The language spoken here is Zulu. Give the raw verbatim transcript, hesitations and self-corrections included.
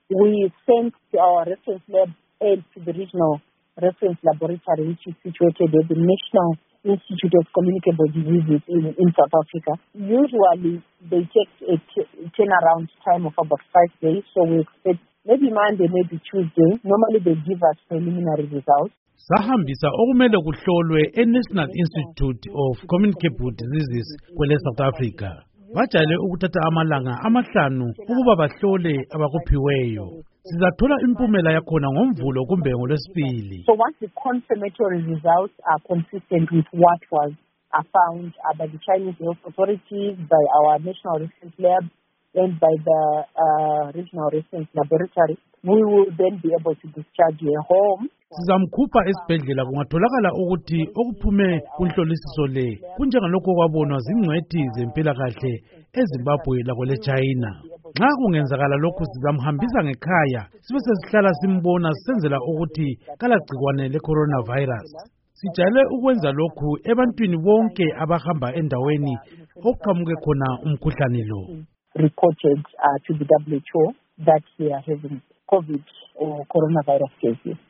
we sent our reference lab and to the regional reference laboratory, which is situated at the National Institute of Communicable Diseases in, in South Africa. Usually, they take a t- turnaround time of about five days, so we expect maybe Monday, maybe Tuesday. Normally, they give us preliminary results. Sahambisa okumele kuhlolwe e-National Institute of Communicable Diseases kwele South Africa. Bajale ukuthatha amalanga amahlanu ukuba bahlole abakuphiweyo. Sizathola impumela yakhona ngomvulo kumbe ngolwesibili. So once the confirmatory results are consistent with what was uh, found uh, by the Chinese health authorities, by our national reference lab, and by the uh, regional reference laboratory, we will then be able to discharge you home. Sizamkhupha esibhedlela kungatholakala ukuthi okuphume kunhlolisiso le kunjengalokho kwabonwa zingcwethi zempilakahle eZimbabwe lakwele China. Nxa kungenzakala lokhu sizamhambisa ngekhaya sibe sesihlala simbona senzela ukuthi kalagcikwane le-coronavirus. Sijayele ukwenza lokhu ebantwini bonke abahamba endaweni okuqhamuke khona umkhuhlane lo. Reported uh, to the W H O that we are having COVID or coronavirus cases.